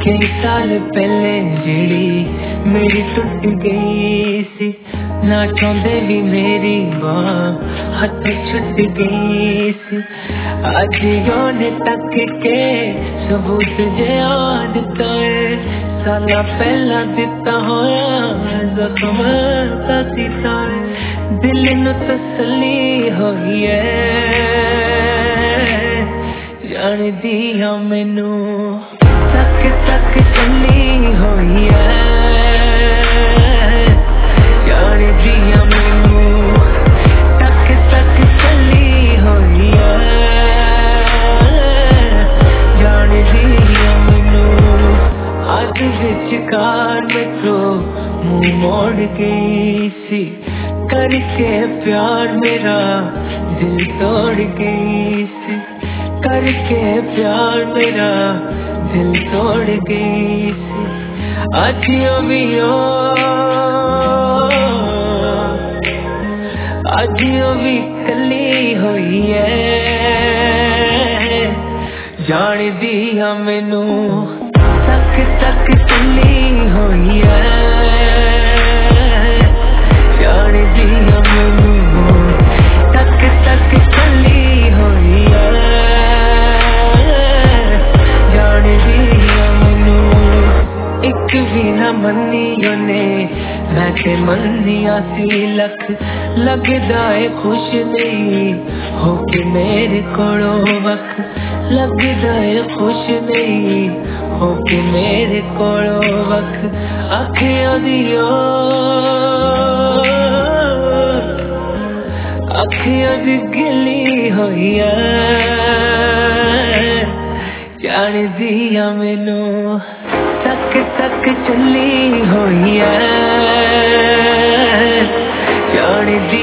कई साल पहले जेड़ी मेरी टूट गई सी, ना चाहते भी मेरी बांह हाथ छुट गई सी। आज योने तक के सबूत जे याद तोए साला पहला दिता होया जख्म दा सीता, दिल नू तसल्ली होई है जान दिया मैनू तक तक चली होई है जान दिया मैनू तक तक चली होई है जान दिया मैनू। आज विचकार में तो मुंह मोड़ गई सी, करके प्यार मेरा दिल तोड़ गई सी, करके प्यार मेरा दिल तोड़ गई सी। आजियो भी कली हुई है जान दिया मैनू तक तक चली हुई है जान दिया मैनू तक तक चली हुई है जान दिया मैनू। एक भी ना मन्नी ने मैं ते मन्निया सी लख, लगदा है खुश नहीं हो के मेरे कोलों वख, लगदा है खुश नहीं हो के मेरे कोलों वख। अखियां दियो अखियां दी गिली होई है जान दिया मैनू तक तक चली हुई है जान